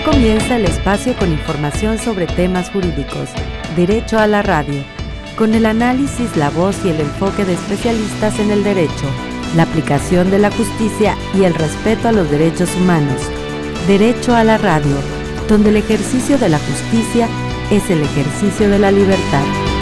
comienza el espacio con información sobre temas jurídicos, Derecho a la Radio, con el análisis, la voz y el enfoque de especialistas en el derecho, la aplicación de la justicia y el respeto a los derechos humanos. Derecho a la Radio, donde el ejercicio de la justicia es el ejercicio de la libertad.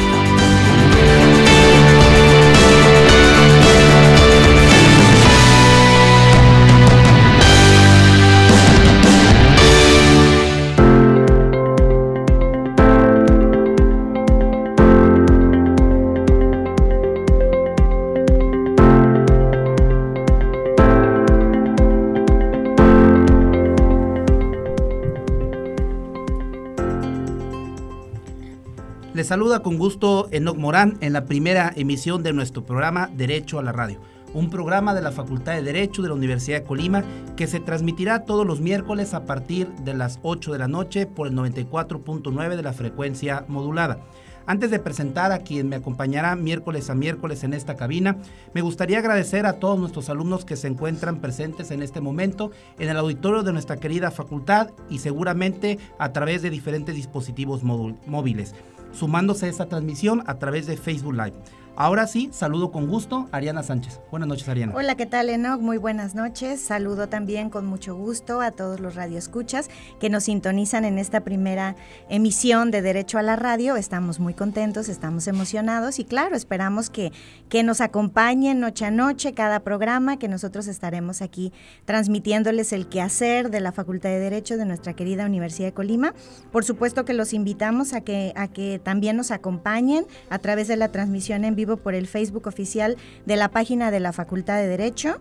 Les saluda con gusto Enoc Morán en la primera emisión de nuestro programa Derecho a la Radio, un programa de la Facultad de Derecho de la Universidad de Colima que se transmitirá todos los miércoles a partir de las 8 de la noche por el 94.9 de la frecuencia modulada. Antes de presentar a quien me acompañará miércoles a miércoles en esta cabina, me gustaría agradecer a todos nuestros alumnos que se encuentran presentes en este momento en el auditorio de nuestra querida facultad y seguramente a través de diferentes dispositivos móviles, sumándose a esta transmisión a través de Facebook Live. Ahora sí, saludo con gusto a Ariana Sánchez. Buenas noches, Ariana. Hola, ¿qué tal, Enoc? Muy buenas noches. Saludo también con mucho gusto a todos los radioescuchas que nos sintonizan en esta primera emisión de Derecho a la Radio. Estamos muy contentos, estamos emocionados y claro, esperamos que nos acompañen noche a noche cada programa, que nosotros estaremos aquí transmitiéndoles el quehacer de la Facultad de Derecho de nuestra querida Universidad de Colima. Por supuesto que los invitamos a que también nos acompañen a través de la transmisión en vivo por el Facebook oficial de la página de la Facultad de Derecho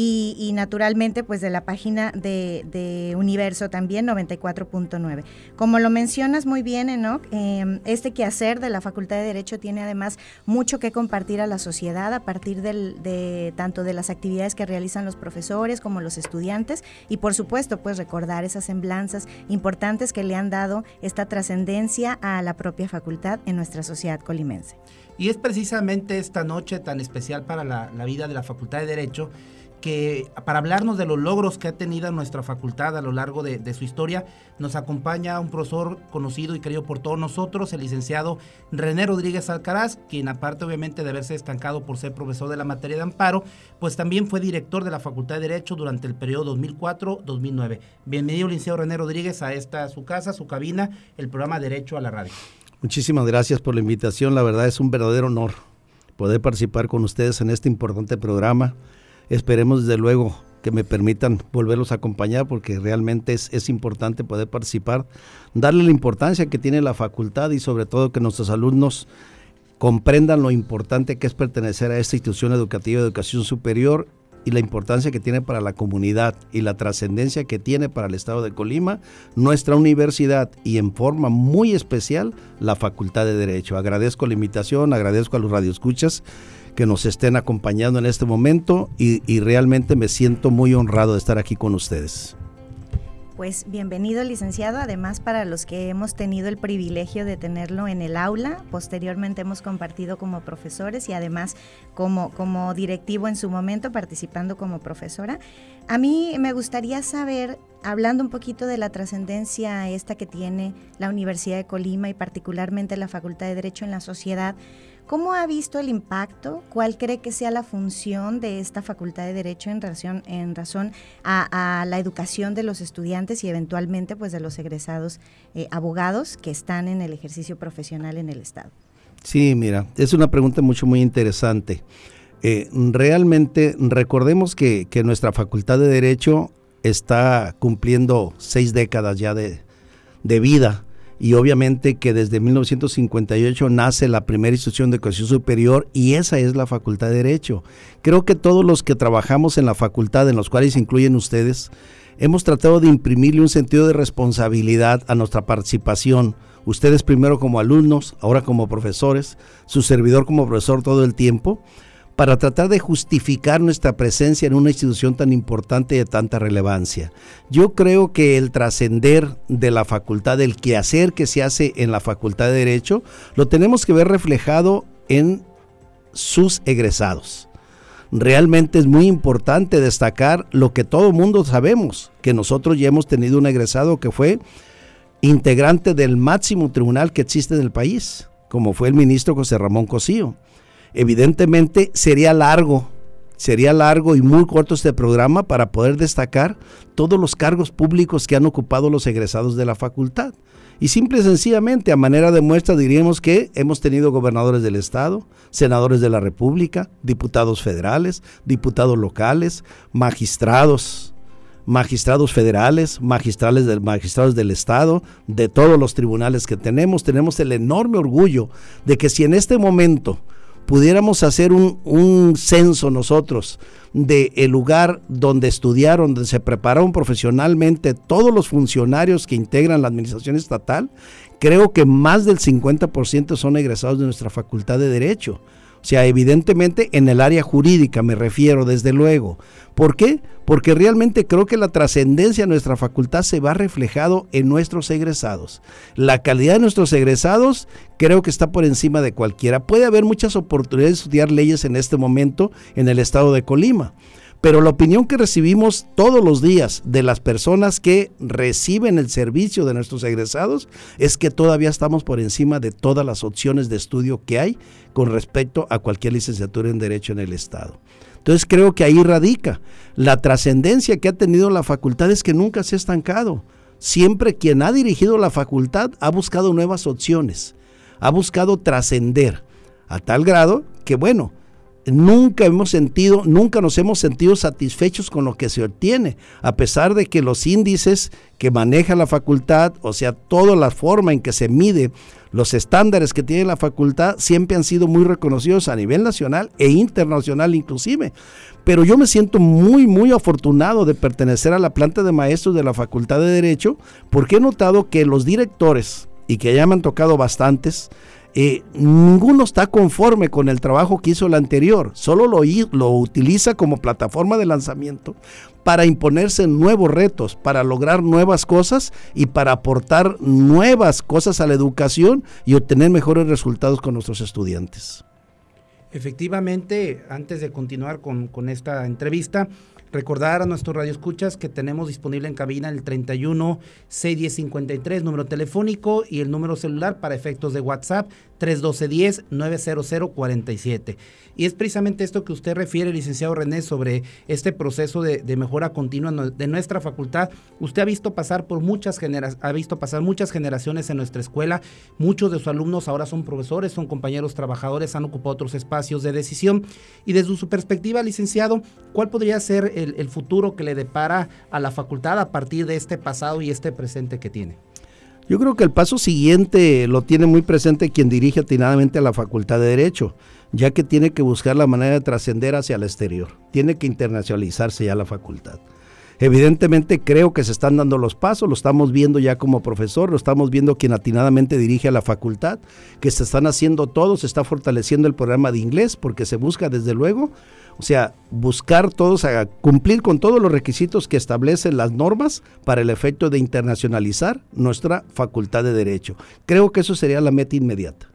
y naturalmente pues de la página de Universo también 94.9. Como lo mencionas muy bien, Enoc, este quehacer de la Facultad de Derecho tiene además mucho que compartir a la sociedad a partir de tanto de las actividades que realizan los profesores como los estudiantes y por supuesto pues recordar esas semblanzas importantes que le han dado esta trascendencia a la propia facultad en nuestra sociedad colimense. Y es precisamente esta noche tan especial para la vida de la Facultad de Derecho que para hablarnos de los logros que ha tenido nuestra facultad a lo largo de su historia, nos acompaña un profesor conocido y querido por todos nosotros, el licenciado René Rodríguez Alcaraz, quien aparte obviamente de haberse estancado por ser profesor de la materia de amparo, pues también fue director de la Facultad de Derecho durante el periodo 2004-2009. Bienvenido, licenciado René Rodríguez, a su casa, su cabina, el programa Derecho a la Radio. Muchísimas gracias por la invitación, la verdad es un verdadero honor poder participar con ustedes en este importante programa. Esperemos desde luego que me permitan volverlos a acompañar porque realmente es importante poder participar, darle la importancia que tiene la facultad y sobre todo que nuestros alumnos comprendan lo importante que es pertenecer a esta institución educativa de educación superior y la importancia que tiene para la comunidad y la trascendencia que tiene para el estado de Colima, nuestra universidad y en forma muy especial la Facultad de Derecho. Agradezco la invitación, agradezco a los radioescuchas que nos estén acompañando en este momento y realmente me siento muy honrado de estar aquí con ustedes. Pues bienvenido, licenciado, además para los que hemos tenido el privilegio de tenerlo en el aula, posteriormente hemos compartido como profesores y además como directivo en su momento, participando como profesora. A mí me gustaría saber, hablando un poquito de la trascendencia esta que tiene la Universidad de Colima y particularmente la Facultad de Derecho en la sociedad, ¿cómo ha visto el impacto? ¿Cuál cree que sea la función de esta Facultad de Derecho en razón a la educación de los estudiantes y eventualmente pues de los egresados abogados que están en el ejercicio profesional en el Estado? Sí, mira, es una pregunta muy interesante. Realmente recordemos que nuestra Facultad de Derecho está cumpliendo 6 décadas ya de vida. Y obviamente que desde 1958 nace la primera institución de educación superior y esa es la Facultad de Derecho. Creo que todos los que trabajamos en la facultad, en los cuales incluyen ustedes, hemos tratado de imprimirle un sentido de responsabilidad a nuestra participación. Ustedes primero como alumnos, ahora como profesores, su servidor como profesor todo el tiempo, para tratar de justificar nuestra presencia en una institución tan importante y de tanta relevancia. Yo creo que el trascender de la facultad, el quehacer que se hace en la Facultad de Derecho, lo tenemos que ver reflejado en sus egresados. realmente es muy importante destacar lo que todo mundo sabemos, que nosotros ya hemos tenido un egresado que fue integrante del máximo tribunal que existe en el país, como fue el ministro José Ramón Cosío. Evidentemente sería largo y muy corto este programa para poder destacar todos los cargos públicos que han ocupado los egresados de la facultad. Y simple y sencillamente, a manera de muestra, diríamos que hemos tenido gobernadores del estado, senadores de la república, diputados federales, diputados locales, magistrados federales, magistrados del estado, de todos los tribunales que tenemos. Tenemos el enorme orgullo de que si en este momento pudiéramos hacer un censo nosotros del lugar donde estudiaron, donde se prepararon profesionalmente todos los funcionarios que integran la administración estatal, creo que más del 50% son egresados de nuestra Facultad de Derecho. O sea, evidentemente en el área jurídica me refiero, desde luego. ¿Por qué? Porque realmente creo que la trascendencia de nuestra facultad se va reflejado en nuestros egresados. La calidad de nuestros egresados creo que está por encima de cualquiera. Puede haber muchas oportunidades de estudiar leyes en este momento en el estado de Colima, pero la opinión que recibimos todos los días de las personas que reciben el servicio de nuestros egresados es que todavía estamos por encima de todas las opciones de estudio que hay con respecto a cualquier licenciatura en Derecho en el estado. Entonces creo que ahí radica la trascendencia que ha tenido la facultad, es que nunca se ha estancado. Siempre quien ha dirigido la facultad ha buscado nuevas opciones, ha buscado trascender a tal grado que, bueno, nunca nos hemos sentido satisfechos con lo que se obtiene, a pesar de que los índices que maneja la facultad, o sea, toda la forma en que se mide los estándares que tiene la facultad, siempre han sido muy reconocidos a nivel nacional e internacional inclusive. Pero yo me siento muy, muy afortunado de pertenecer a la planta de maestros de la Facultad de Derecho, porque he notado que los directores, y que ya me han tocado bastantes, ninguno está conforme con el trabajo que hizo el anterior, solo lo utiliza como plataforma de lanzamiento para imponerse nuevos retos, para lograr nuevas cosas y para aportar nuevas cosas a la educación y obtener mejores resultados con nuestros estudiantes. Efectivamente, antes de continuar con esta entrevista, recordar a nuestros radioescuchas que tenemos disponible en cabina el 31-610-53, número telefónico, y el número celular para efectos de WhatsApp, 312-10-900-47. Y es precisamente esto que usted refiere, licenciado René, sobre este proceso de mejora continua de nuestra facultad. Usted ha visto pasar muchas generaciones en nuestra escuela. Muchos de sus alumnos ahora son profesores, son compañeros trabajadores, han ocupado otros espacios de decisión. Y desde su perspectiva, licenciado, ¿cuál podría ser el futuro que le depara a la facultad a partir de este pasado y este presente que tiene? Yo creo que el paso siguiente lo tiene muy presente quien dirige atinadamente a la Facultad de Derecho, ya que tiene que buscar la manera de trascender hacia el exterior, tiene que internacionalizarse ya la facultad. Evidentemente creo que se están dando los pasos, lo estamos viendo ya como profesor, lo estamos viendo quien atinadamente dirige a la facultad, que se están haciendo todo, se está fortaleciendo el programa de inglés, porque se busca desde luego, o sea, buscar todos a cumplir con todos los requisitos que establecen las normas para el efecto de internacionalizar nuestra Facultad de Derecho. Creo que eso sería la meta inmediata.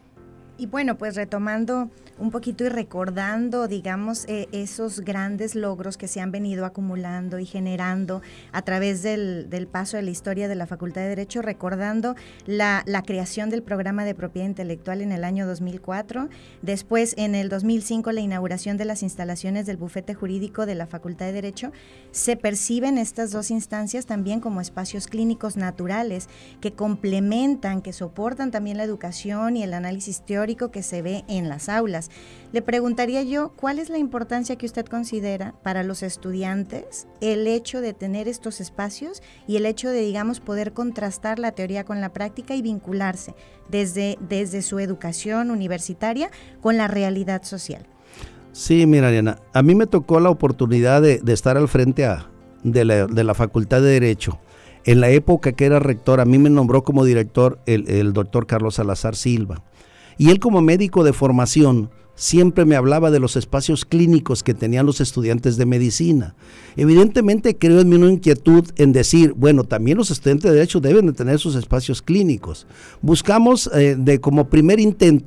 Y bueno, pues retomando un poquito y recordando, digamos, esos grandes logros que se han venido acumulando y generando a través del paso de la historia de la Facultad de Derecho, recordando la creación del programa de propiedad intelectual en el año 2004, después en el 2005 la inauguración de las instalaciones del bufete jurídico de la Facultad de Derecho. Se perciben estas dos instancias también como espacios clínicos naturales que complementan, que soportan también la educación y el análisis teórico que se ve en las aulas. Le preguntaría yo, ¿cuál es la importancia que usted considera para los estudiantes el hecho de tener estos espacios y el hecho de, digamos, poder contrastar la teoría con la práctica y vincularse desde su educación universitaria con la realidad social? Sí, mira, Ariana, a mí me tocó la oportunidad de estar al frente de la Facultad de Derecho. En la época que era rector, a mí me nombró como director el doctor Carlos Salazar Silva. Y él, como médico de formación, siempre me hablaba de los espacios clínicos que tenían los estudiantes de medicina. Evidentemente creo en mí una inquietud en decir, bueno, también los estudiantes de Derecho deben de tener sus espacios clínicos. Buscamos como primer intento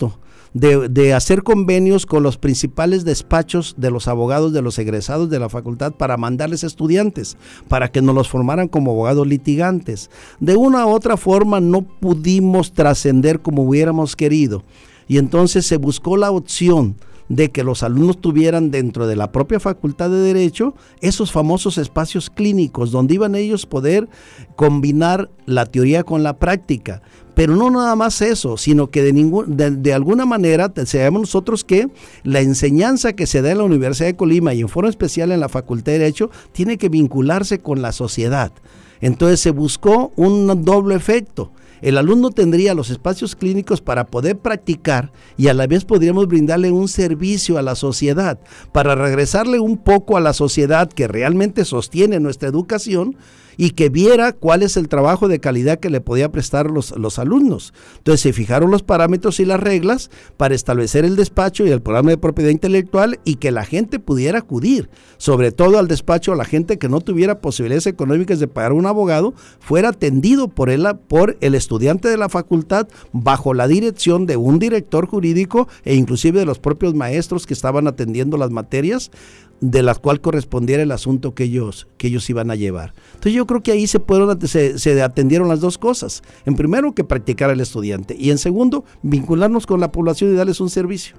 de hacer convenios con los principales despachos de los abogados de los egresados de la facultad para mandarles estudiantes, para que nos los formaran como abogados litigantes. De una u otra forma no pudimos trascender como hubiéramos querido, y entonces se buscó la opción de que los alumnos tuvieran dentro de la propia Facultad de Derecho esos famosos espacios clínicos donde iban ellos poder combinar la teoría con la práctica. Pero no nada más eso, sino que de alguna manera sabemos nosotros que la enseñanza que se da en la Universidad de Colima y en forma especial en la Facultad de Derecho tiene que vincularse con la sociedad. Entonces se buscó un doble efecto. El alumno tendría los espacios clínicos para poder practicar y a la vez podríamos brindarle un servicio a la sociedad, para regresarle un poco a la sociedad que realmente sostiene nuestra educación y que viera cuál es el trabajo de calidad que le podía prestar los alumnos. Entonces se fijaron los parámetros y las reglas para establecer el despacho y el programa de propiedad intelectual y que la gente pudiera acudir, sobre todo al despacho, a la gente que no tuviera posibilidades económicas de pagar un abogado, fuera atendido por el estudiante de la facultad bajo la dirección de un director jurídico e inclusive de los propios maestros que estaban atendiendo las materias de las cuales correspondiera el asunto que ellos iban a llevar. Entonces yo creo que ahí se atendieron las dos cosas. En primero, que practicara el estudiante, y en segundo, vincularnos con la población y darles un servicio.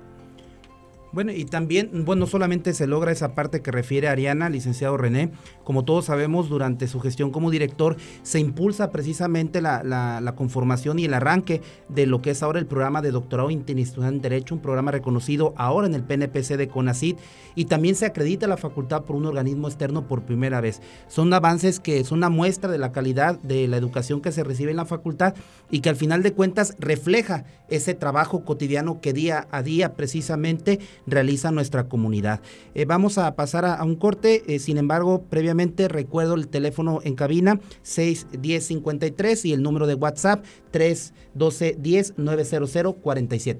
Bueno, y también, no solamente se logra esa parte que refiere Ariana, licenciado René, como todos sabemos, durante su gestión como director, se impulsa precisamente la conformación y el arranque de lo que es ahora el programa de doctorado interinstitucional en Derecho, un programa reconocido ahora en el PNPC de CONACYT, y también se acredita la facultad por un organismo externo por primera vez. Son avances que son una muestra de la calidad de la educación que se recibe en la facultad y que al final de cuentas refleja ese trabajo cotidiano que día a día precisamente realiza nuestra comunidad. Vamos a pasar a un corte, sin embargo, previamente recuerdo el teléfono en cabina 610-53 y el número de WhatsApp 312-10-900-47.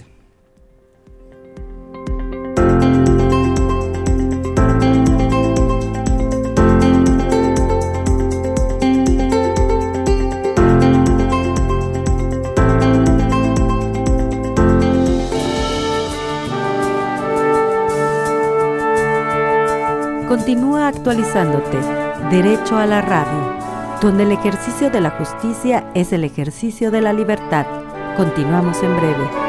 Continúa actualizándote. Derecho a la radio, donde el ejercicio de la justicia es el ejercicio de la libertad. Continuamos en breve.